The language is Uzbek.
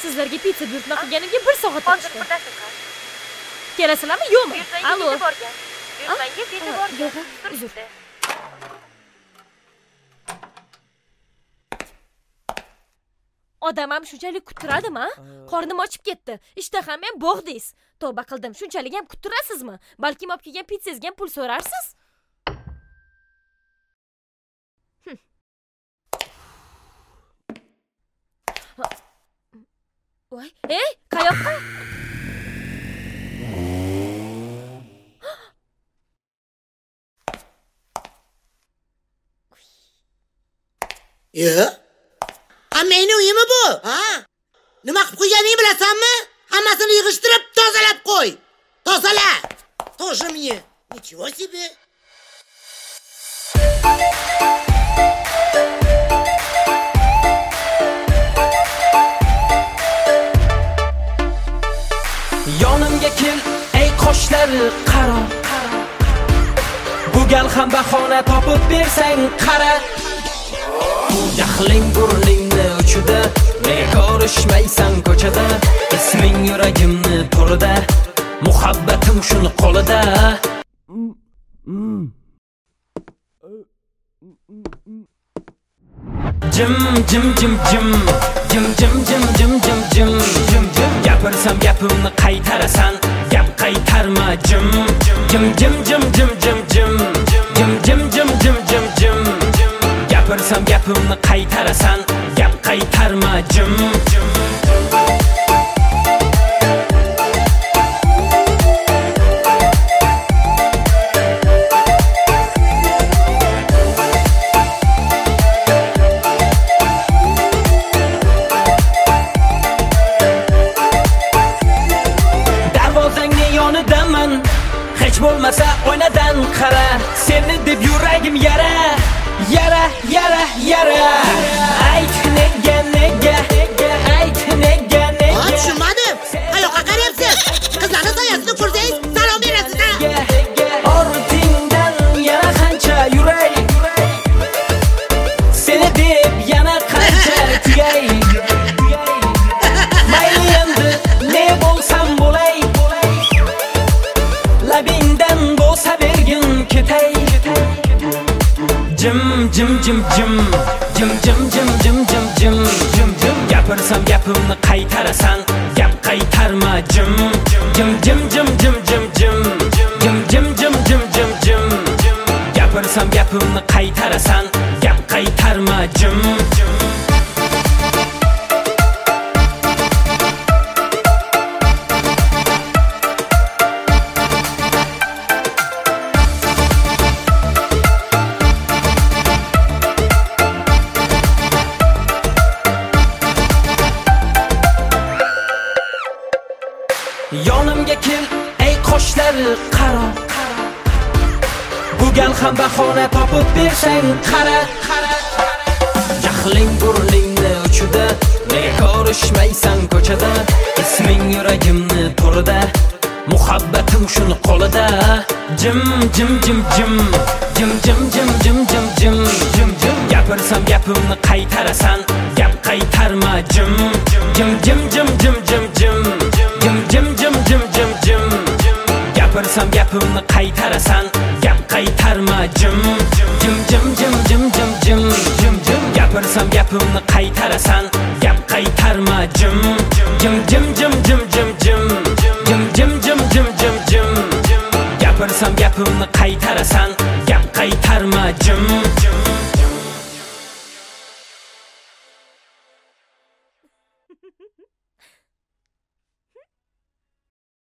Sizlarga pitsa buyurtma qilganimga 1 soat Hozir o'tdi. birdasiz. Kelasizlarmi, yo'qmi? Allo. Buyurtmangiz yetib borgan. Yo'q, uzr. Odam ham shunchalik kuttiradimi? Qornim ochib ketdi. Ishtaham ham bog'dingiz. Tavba qildim. Shunchalik ham kuttirasizmi? Balki olib kelgan pizzangizga ham pul so'rarsiz? Voy, qayoqqa? Meni uyimi bu? Ha? Nima qilib qo'yganingni bilasanmi? Hammasini yig'ishtirib tozalab qo'y. Tozala. Тоже мне. Ничего себе. Yonimga kel, ey qoshlari qaro. Bu gal ham bahona topib bersang qara. Jahling burningni uchida, nega ko'rishmaysan ko'chada? Isming yuragimni to'rida, muhabbatim shuni qo'lida. Jim jim jim jim jim jim jim jim jim jim jim jim gapirsam gapimni qaytarasan, gap qaytarma jim jim jim jim jim jim jim jim jim jim jim jim jim gapirsam gapimni qaytarasan, gap qaytarma jim bo'lmasa oynadan qara, seni deb yuragim yara yara yara yara. Ayt nega nega ayt nega nega. Tushunmadim. Qayoqqa qarayapsiz? Qizlarning soyasini ko'rsangiz salom berasiz. Ortingdan yana qancha yuray, seni deb yana qancha tugay. Mayli endi ne bo'lsam bo'lay, labingdan bo'lsa bergin ketay. Jim jim jim jim jim jim jim jim jim jim jim jim gapirsam gapimni qaytarasan, gap qaytarma jim jim jim jim jim jim jim jim jim jim jim jim jim gapirsam gapimni qaytarasan, gap qaytarma jim. Yonimga kel, ey qoshlari qaro. Bu gal ham bahona topib bersang qara. Jahling burningni uchida, nega ko'rishmaysan ko'chada? Isming yuragimni to'rida, muhabbatim shuni qo'lida. Jim jim jim jim jim jim jim jim jim jim jim jim gapirsam gapimni qaytarasan, gap qaytarma jim jim jim jim jim jim jim jim jim jim jim jim jim gapirsam gapimni qaytarasan, gap qaytarma jim jim jim jim jim jim jim jim jim gapirsam gapimni qaytarasan, gap qaytarma jim jim jim jim jim jim jim jim jim jim jim jim jim gapirsam gapimni qaytarasan, gap qaytarma jim